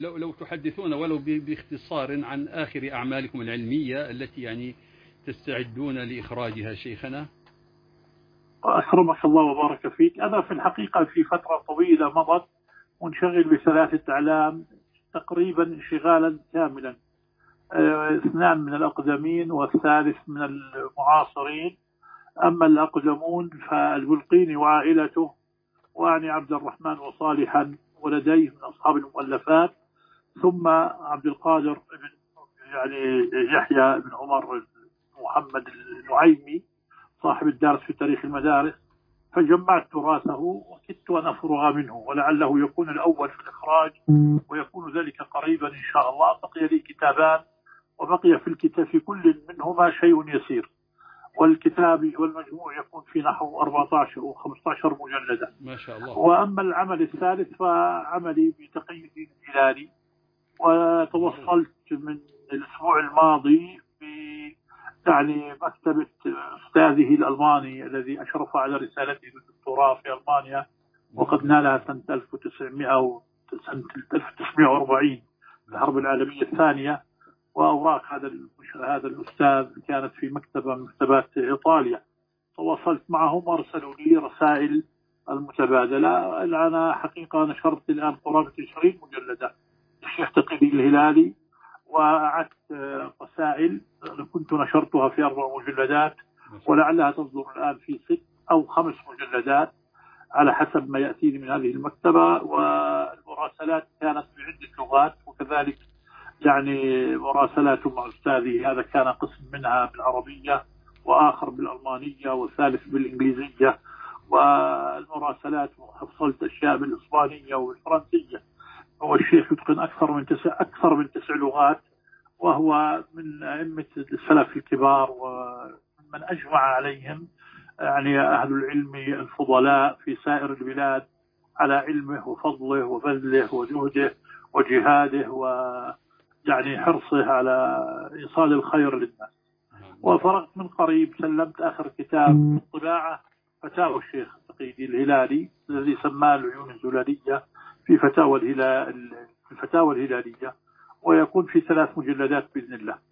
لو تحدثونا ولو باختصار عن آخر أعمالكم العلمية التي يعني تستعدون لإخراجها شيخنا. أكرمك الله وبارك فيك. أنا في الحقيقة في فترة طويلة مضت منشغل ب3 أعلام تقريبا انشغالا كاملا، 2 من الأقدمين والثالث من المعاصرين. أما الأقدمون فالبلقيني وعائلته، وأعني عبد الرحمن وصالحا ولديه من أصحاب المؤلفات، ثم عبد القادر بن يعني يحيى بن عمر محمد النعيمي صاحب الدارس في تاريخ المدارس. فجمعت تراثه وكدت أن أفرغ منه، ولعله يكون الأول في الإخراج ويكون ذلك قريبا إن شاء الله. بقي لي كتابان، وبقي في الكتاب في كل منهما شيء يسير، والكتاب والمجموع يكون في نحو 14 أو 15 مجلدا ما شاء الله. وأما العمل الثالث فعملي بتقي الدين الهلالي، وتوصلت من الأسبوع الماضي في يعني مكتبة أستاذه الألماني الذي أشرف على رسالته الدكتوراه في ألمانيا، وقد نالها سنة 1940 في الحرب العالمية الثانية. وأوراق هذا الأستاذ كانت في مكتبة من مكتبات إيطاليا. تواصلت معهم وأرسلوا لي رسائل المتبادلة. أنا حقيقة نشرت الآن قرابة 20 مجلدة الشيخ تقي الدين الهلالي، وأعدت رسائل كنت نشرتها في 4 مجلدات، ولعلها تصدر الآن في 6 أو 5 مجلدات على حسب ما يأتيني من هذه المكتبة. والمراسلات كانت بعدة لغات، وكذلك يعني مراسلات مع أستاذي هذا كان قسم منها بالعربية وآخر بالألمانية والثالث بالإنجليزية، والمراسلات حصلت أشياء بالإسبانية والفرنسية. هو الشيخ يتقن أكثر من 9 لغات، وهو من أئمة السلف الكبار ومن أجمع عليهم يعني أهل العلم الفضلاء في سائر البلاد على علمه وفضله وبذله وجهده وجهاده ويعني حرصه على إيصال الخير للناس. وفرغت من قريب، سلمت آخر كتاب طباعة فتاوى الشيخ تقي الدين الهلالي الذي سماه العيون الزلالية في الفتاوى الهلالية، ويكون في 3 مجلدات بإذن الله.